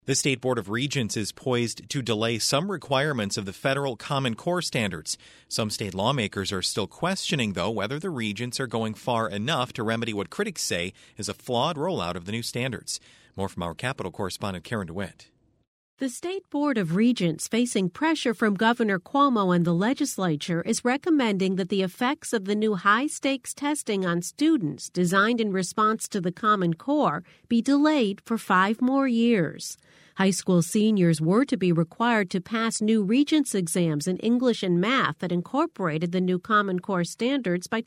The State Board of Regents is poised to delay some requirements of the federal Common Core standards. Some state lawmakers are still questioning, though, whether the regents are going far enough to remedy what critics say is a flawed rollout of the new standards. More from our Capitol correspondent Karen DeWitt. The State Board of Regents, facing pressure from Governor Cuomo and the legislature, is recommending that the effects of the new high-stakes testing on students designed in response to the Common Core be delayed for 5 more years. High school seniors were to be required to pass new Regents exams in English and math that incorporated the new Common Core standards by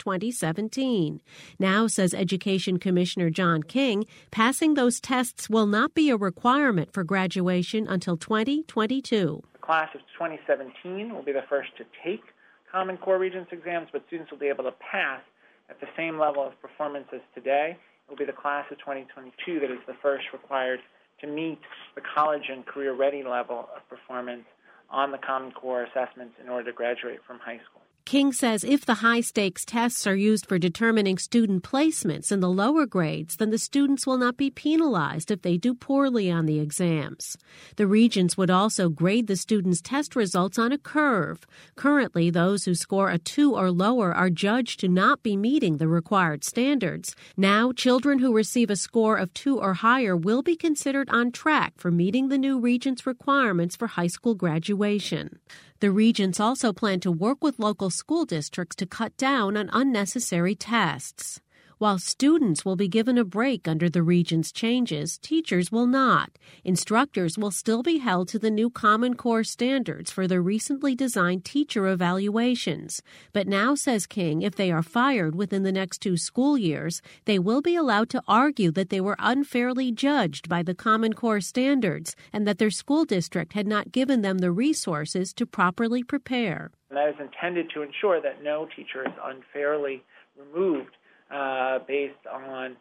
2017. Now, says Education Commissioner John King, passing those tests will not be a requirement for graduation until 2022. The class of 2017 will be the first to take Common Core Regents exams, but students will be able to pass at the same level of performance as today. It will be the class of 2022 that is the first required to meet the college and career-ready level of performance on the Common Core assessments in order to graduate from high school. King says if the high-stakes tests are used for determining student placements in the lower grades, then the students will not be penalized if they do poorly on the exams. The regents would also grade the students' test results on a curve. Currently, those who score a 2 or lower are judged to not be meeting the required standards. Now, children who receive a score of 2 or higher will be considered on track for meeting the new regents' requirements for high school graduation. The regents also plan to work with local school districts to cut down on unnecessary tests. While students will be given a break under the regents' changes, teachers will not. Instructors will still be held to the new Common Core standards for the recently designed teacher evaluations. But now, says King, if they are fired within the next 2 school years, they will be allowed to argue that they were unfairly judged by the Common Core standards and that their school district had not given them the resources to properly prepare. And that is intended to ensure that no teacher is unfairly removed based on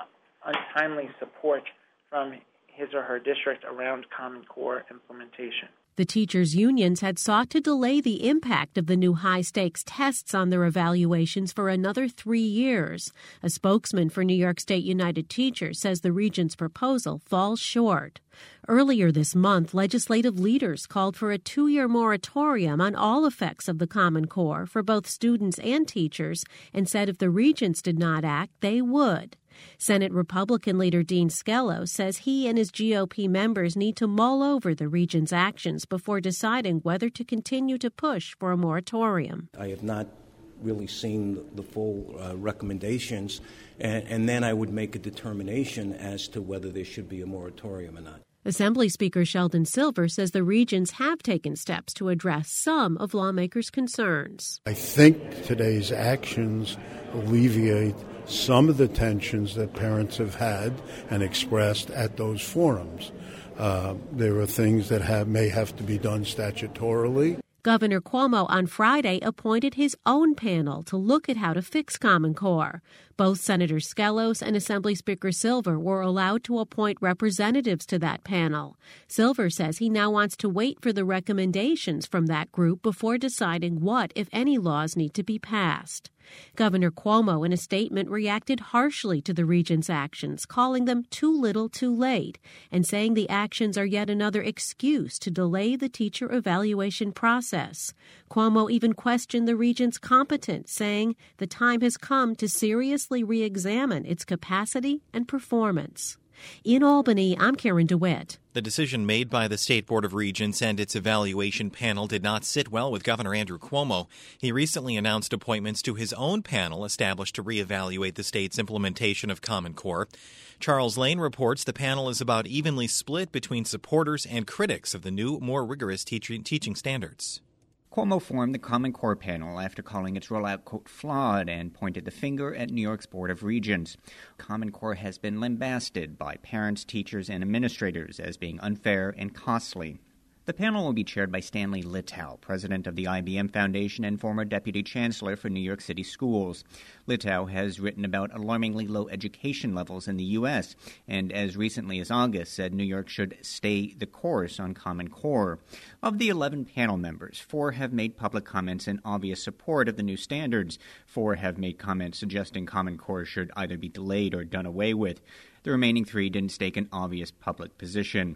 untimely support from his or her district around Common Core implementation. The teachers' unions had sought to delay the impact of the new high-stakes tests on their evaluations for another 3 years. A spokesman for New York State United Teachers says the regents' proposal falls short. Earlier this month, legislative leaders called for a 2-year moratorium on all effects of the Common Core for both students and teachers and said if the regents did not act, they would. Senate Republican leader Dean Skelos says he and his GOP members need to mull over the regents' actions before deciding whether to continue to push for a moratorium. I have not really seen the full recommendations, and then I would make a determination as to whether there should be a moratorium or not. Assembly Speaker Sheldon Silver says the regents have taken steps to address some of lawmakers' concerns. I think today's actions alleviate some of the tensions that parents have had and expressed at those forums. There are things that may have to be done statutorily. Governor Cuomo on Friday appointed his own panel to look at how to fix Common Core. Both Senator Skelos and Assembly Speaker Silver were allowed to appoint representatives to that panel. Silver says he now wants to wait for the recommendations from that group before deciding what, if any, laws need to be passed. Governor Cuomo, in a statement, reacted harshly to the regents' actions, calling them too little too late, and saying the actions are yet another excuse to delay the teacher evaluation process. Cuomo even questioned the regents' competence, saying the time has come to seriously re-examine its capacity and performance. In Albany, I'm Karen DeWitt. The decision made by the State Board of Regents and its evaluation panel did not sit well with Governor Andrew Cuomo. He recently announced appointments to his own panel established to reevaluate the state's implementation of Common Core. Charles Lane reports the panel is about evenly split between supporters and critics of the new, more rigorous teaching standards. Cuomo formed the Common Core panel after calling its rollout, quote, flawed, and pointed the finger at New York's Board of Regents. Common Core has been lambasted by parents, teachers, and administrators as being unfair and costly. The panel will be chaired by Stanley Littau, president of the IBM Foundation and former deputy chancellor for New York City schools. Littau has written about alarmingly low education levels in the U.S. and as recently as August said New York should stay the course on Common Core. Of the 11 panel members, 4 have made public comments in obvious support of the new standards. 4 have made comments suggesting Common Core should either be delayed or done away with. The remaining 3 didn't stake an obvious public position.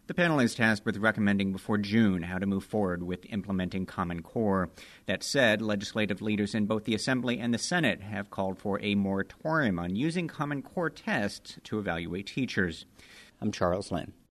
The panel is tasked with recommending before June how to move forward with implementing Common Core. That said, legislative leaders in both the Assembly and the Senate have called for a moratorium on using Common Core tests to evaluate teachers. I'm Charles Lynn.